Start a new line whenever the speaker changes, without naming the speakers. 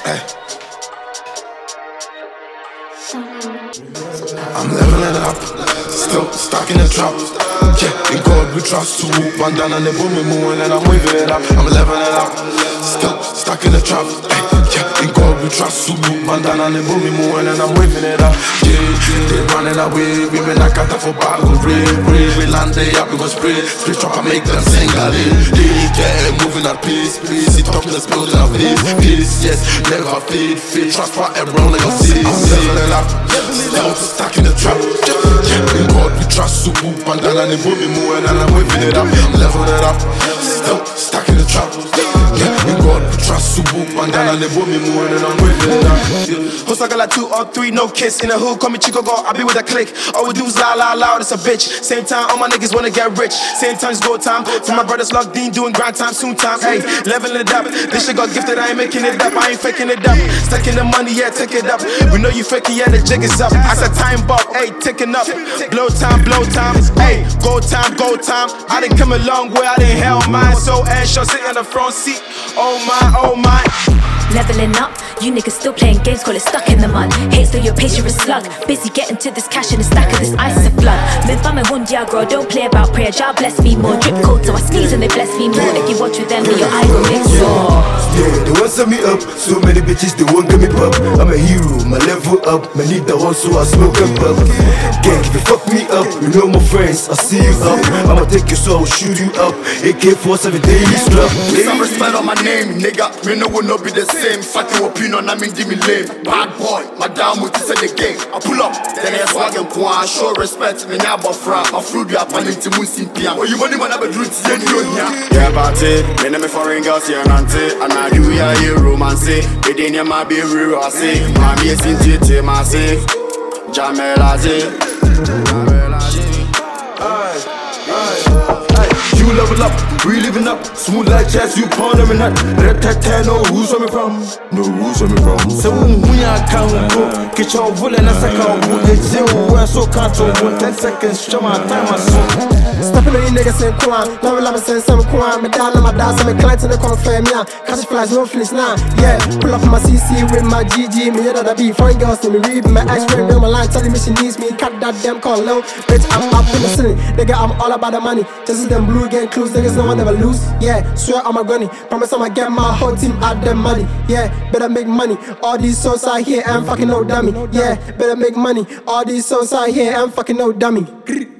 Hey. I'm leveling up, still stuck in the trap. Yeah, in God we trust to whoop one down and the booming moon and I'm waving it up. I'm leveling up, still stuck in the trap. Yeah, in God we trust to whoop one down and the booming moon and I'm waving it up. Yeah, they running away, we been a cat for bag of rain. We land they up, we go spray trap and make them sing a yeah, moving at pace, it up in the building of peace, yes, never fade, trust for everyone like a city. I'm leveling up, still stuck in the trap. Yeah, in God we trust to whoop and down and the booming moon and I'm waving it up. I'm leveling it up, still stuck in the trap. Yeah, in God we trust to whoop and down and the booming moon and I'm waving it up.
Host like 2 or 3, no kiss. In the hood, call me Chico, go, I be with a click. All we do is la la loud, it's a bitch. Same time, all my niggas wanna get rich. Same time, it's go time. For my brothers locked in, doing grind time, soon time. Hey, leveling it up. This shit got gifted, I ain't making it up. I ain't faking it up. Stacking the money, yeah, take it up. We know you faking, yeah, the jig is up. I said time bomb, hey, ticking up. Blow time, hey, go time, go time. I done come a long way, I done held mine. So ass shot, sit in the front seat. Oh my, oh my.
Leveling up, you niggas still playing games, call it stuck in the mud. Hates though your patient is slug. Busy getting to this cash in the stack of this ice is a flood. Move by my hundia, girl, don't play about prayer. Jah bless me more. Drip cold, so I sneeze and they bless me more. If you watch with them, your eye will make sure.
Yeah, they want set me up. So many bitches, they won't get me pop. I'm a hero, my level up. I need the one, so I smoke and pop. Gang, if you fuck me up, you know my friends, I'll see you up. I'ma take your soul, shoot you up. AK-47 daily strap.
Some respect on my name, nigga. Me no will not be the same. Fatty opinion, I mean Jimmy Lane. Bad boy, madam with this the game. I pull up, then I swag and I show respect. Me nyaba fra, my fruit ya pan into musim pia. Oh, you money man have a root here, yeah, but it, me name foreign girls here, Nante. And I do ya here romance. Within your my be real, I say. Mommy is in GT, my say. Jamela,
you level up, we living up. Smooth like jazz, you pondering that. Red no who's where me from? No who's where me from? So when I can't go, get your wool and I say can't go. It's you, we're so comfortable. 10 seconds, show my time, my son.
Stepping on you niggas in Kwan, love saying some Kwan. Me down on my dance, I'm a client in the confirm, yeah. Catch flies, no flies now, yeah. Pull up my CC with my GG, me that I be foreign girls to me read. My ex-friend on my line, telling me she needs me. Cut that damn call low, bitch, I'm up in the ceiling. Nigga, I'm all about the money. Just as them blue getting clues, niggas no one never lose. Yeah, swear I'm a granny. Promise I'ma get my whole team out them money. Yeah, better make money. All these souls out here, I'm fucking no dummy. Yeah, better make money. All these souls out here, I'm fucking no dummy.